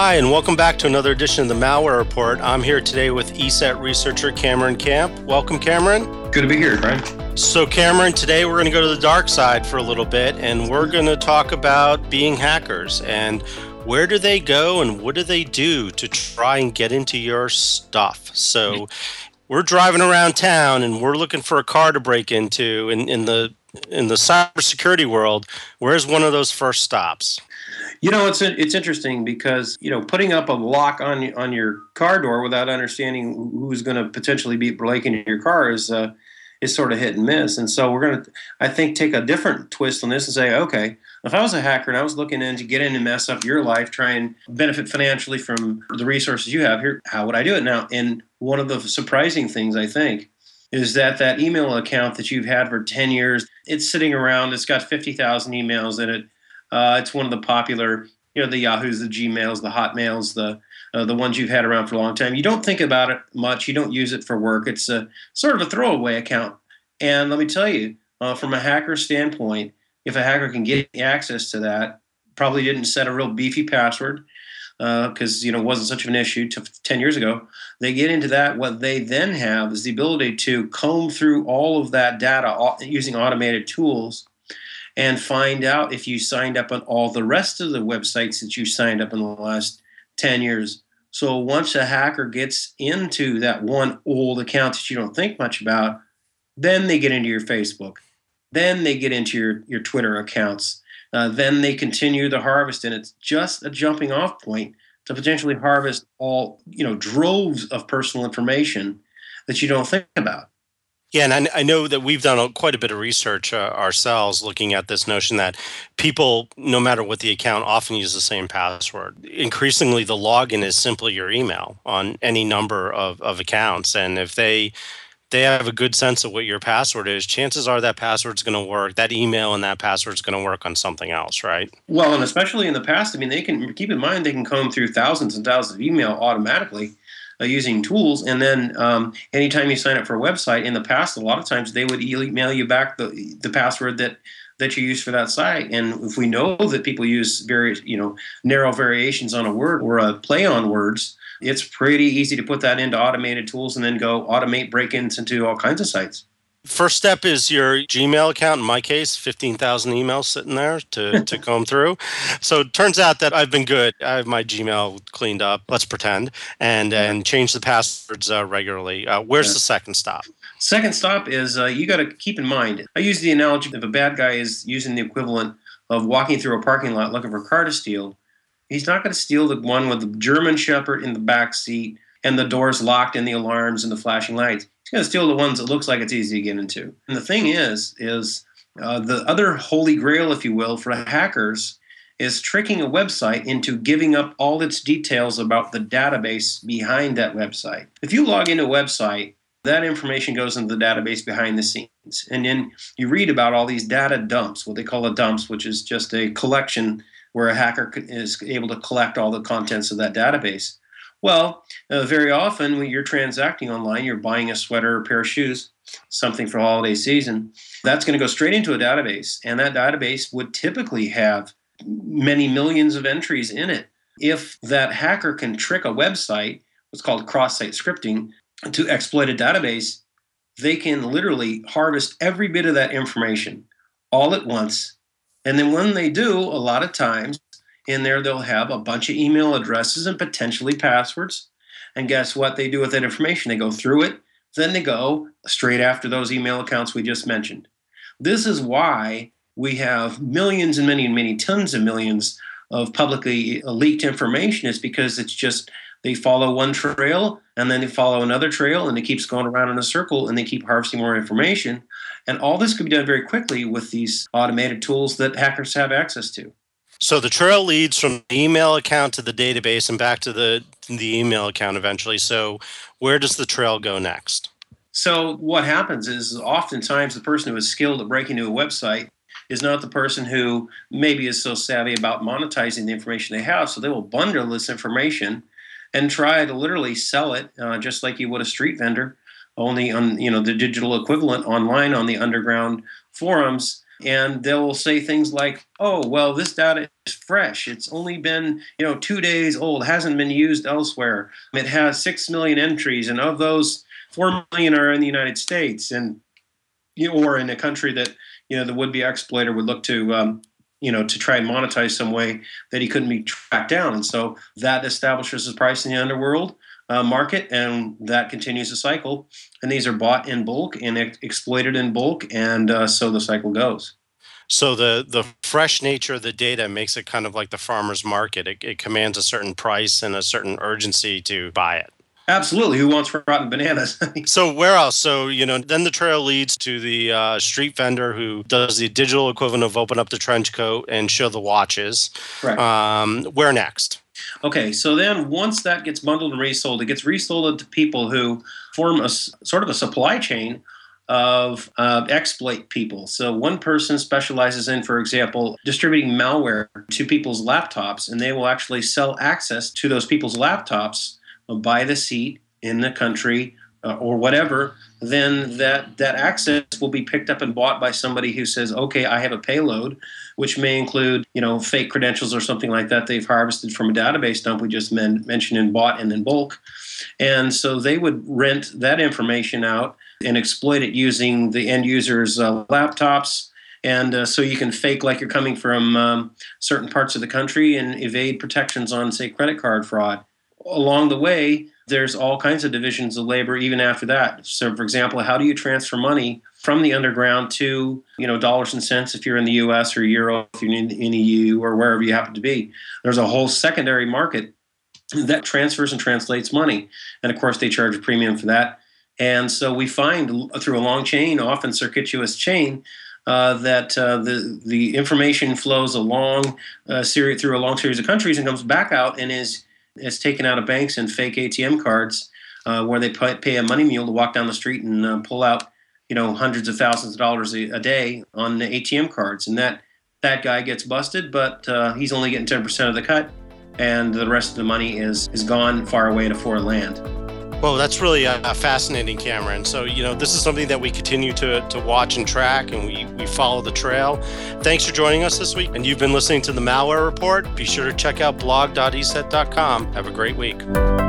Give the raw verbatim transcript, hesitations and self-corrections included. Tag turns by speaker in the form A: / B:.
A: Hi, and welcome back to another edition of the Malware Report. I'm here today with E S E T researcher Cameron Camp. Welcome, Cameron.
B: Good to be here, Frank.
A: So, Cameron, today we're going to go to the dark side for a little bit, and we're going to talk about being hackers and where do they go and what do they do to try and get into your stuff. So, we're driving around town and we're looking for a car to break into in, in the in the cybersecurity world. Where's one of those first stops?
B: You know, it's it's interesting because, you know, putting up a lock on on your car door without understanding who's going to potentially be breaking your car is uh, is sort of hit and miss. And so we're going to, I think, take a different twist on this and say, okay, if I was a hacker and I was looking in to get in and mess up your life, try and benefit financially from the resources you have here, how would I do it now? And one of the surprising things, I think, is that that email account that you've had for ten years, it's sitting around, it's got fifty thousand emails in it. Uh, it's one of the popular, you know, the Yahoos, the Gmails, the Hotmails, the uh, the ones you've had around for a long time. You don't think about it much. You don't use it for work. It's a sort of a throwaway account. And let me tell you, uh, from a hacker standpoint, if a hacker can get access to that, probably didn't set a real beefy password because, uh, you know, it wasn't such an issue to ten years ago. They get into that. What they then have is the ability to comb through all of that data using automated tools and find out if you signed up on all the rest of the websites that you signed up in the last ten years. So once a hacker gets into that one old account that you don't think much about, then they get into your Facebook. Then they get into your, your Twitter accounts. Uh, then they continue the harvest, and it's just a jumping off point to potentially harvest all, you know, droves of personal information that you don't think about.
A: Yeah, and I, I know that we've done a, quite a bit of research uh, ourselves looking at this notion that people, no matter what the account, often use the same password. Increasingly, the login is simply your email on any number of, of accounts. And if they they have a good sense of what your password is, chances are that password's going to work. That email and that password's going to work on something else, right?
B: Well, and especially in the past, I mean, they can keep in mind they can comb through thousands and thousands of email automatically. Uh, using tools, and then um, anytime you sign up for a website, in the past, a lot of times they would email you back the the password that that you use for that site. And if we know that people use various, you know, narrow variations on a word or a play on words, it's pretty easy to put that into automated tools and then go automate break-ins into all kinds of sites.
A: First step is your Gmail account. In my case, fifteen thousand emails sitting there to, to comb through. So it turns out that I've been good. I have my Gmail cleaned up, let's pretend, and, and change the passwords uh, regularly. Uh, where's yeah. the second stop?
B: Second stop is uh, you got to keep in mind, I use the analogy if a bad guy is using the equivalent of walking through a parking lot looking for a car to steal, he's not going to steal the one with the German Shepherd in the back seat and the doors locked and the alarms and the flashing lights. He's going to steal the ones that looks like it's easy to get into. And the thing is, is uh, the other holy grail, if you will, for hackers is tricking a website into giving up all its details about the database behind that website. If you log into a website, that information goes into the database behind the scenes. And then you read about all these data dumps, what they call a dumps, which is just a collection where a hacker is able to collect all the contents of that database. Well, uh, very often when you're transacting online, you're buying a sweater or a pair of shoes, something for holiday season, that's going to go straight into a database. And that database would typically have many millions of entries in it. If that hacker can trick a website, what's called cross-site scripting, to exploit a database, they can literally harvest every bit of that information all at once. And then when they do, a lot of times, in there, they'll have a bunch of email addresses and potentially passwords. And guess what they do with that information? They go through it. Then they go straight after those email accounts we just mentioned. This is why we have millions and many, many tons of millions of publicly leaked information. Is because it's just they follow one trail and then they follow another trail and it keeps going around in a circle and they keep harvesting more information. And all this could be done very quickly with these automated tools that hackers have access to.
A: So the trail leads from the email account to the database and back to the the email account eventually. So where does the trail go next?
B: So what happens is oftentimes the person who is skilled at breaking into a website is not the person who maybe is so savvy about monetizing the information they have. So they will bundle this information and try to literally sell it uh, just like you would a street vendor, only on, you know, the digital equivalent online on the underground forums. And they'll say things like, oh, well, this data is fresh. It's only been, you know, two days old, hasn't been used elsewhere. It has six million entries, and of those, four million are in the United States, and you know, or in a country that, you know, the would-be exploiter would look to, um, you know, to try and monetize some way that he couldn't be tracked down. And so that establishes his price in the underworld uh, market, and that continues the cycle. And these are bought in bulk and ex- exploited in bulk, and uh, so the cycle goes.
A: So the the fresh nature of the data makes it kind of like the farmer's market. It, it commands a certain price and a certain urgency to buy it.
B: Absolutely. Who wants rotten bananas?
A: So where else? So, you know, then the trail leads to the uh, street vendor who does the digital equivalent of open up the trench coat and show the watches.
B: Correct.
A: Um, where next?
B: Okay, so then once that gets bundled and resold, it gets resold to people who form a s- sort of a supply chain of uh, exploit people. So one person specializes in, for example, distributing malware to people's laptops, and they will actually sell access to those people's laptops by the seat in the country uh, or whatever. Then that, that access will be picked up and bought by somebody who says, okay, I have a payload, which may include, you know, fake credentials or something like that they've harvested from a database dump we just men- mentioned and bought and in bulk. And so they would rent that information out and exploit it using the end user's uh, laptops. And uh, so you can fake like you're coming from um, certain parts of the country and evade protections on, say, credit card fraud. Along the way, there's all kinds of divisions of labor even after that. So, for example, how do you transfer money from the underground to, you know, dollars and cents if you're in the U S or euro if you're in the E U or wherever you happen to be? There's a whole secondary market that transfers and translates money. And, of course, they charge a premium for that. And so we find through a long chain, often circuitous chain, uh, that uh, the the information flows along uh, series, through a long series of countries and comes back out and is is taken out of banks and fake A T M cards uh, where they pay, pay a money mule to walk down the street and uh, pull out, you know, hundreds of thousands of dollars a, a day on the A T M cards. And that that guy gets busted, but uh, he's only getting ten percent of the cut, and the rest of the money is is gone far away to foreign land.
A: Well, that's really uh, fascinating, Cameron. So, you know, this is something that we continue to, to watch and track, and we, we follow the trail. Thanks for joining us this week. And you've been listening to the Malware Report. Be sure to check out blog dot e set dot com. Have a great week.